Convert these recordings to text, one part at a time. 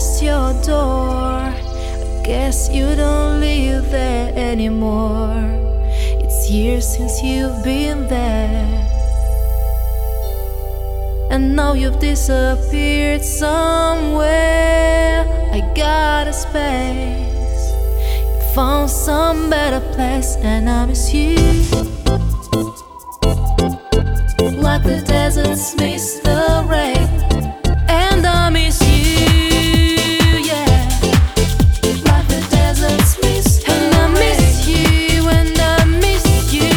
past your door. I guess you don't live there anymore. It's years since you've been there, and now you've disappeared somewhere. I got a space, you found some better place, and I miss you like the deserts miss the rain. And I miss you, yeah, like the deserts miss the rain. And I miss you, and I miss you,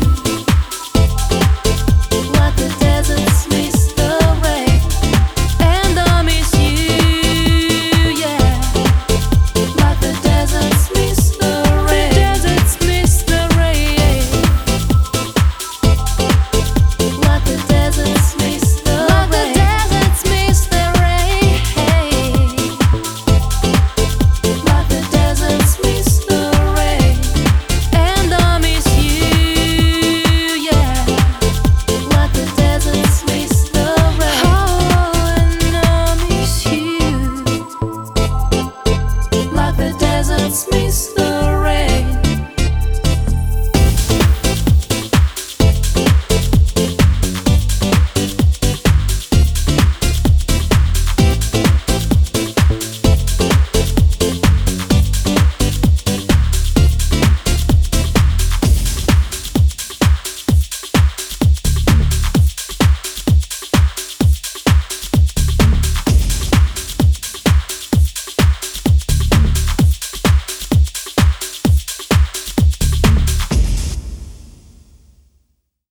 like the deserts miss the rain. And I miss you, yeah, like the deserts miss the rain. The deserts miss the rain, like the deserts miss the rain. Like the deserts miss the rain, like the deserts miss the rain. And I miss you, yeah, like the deserts miss the rain. Oh, and I miss you, like the deserts miss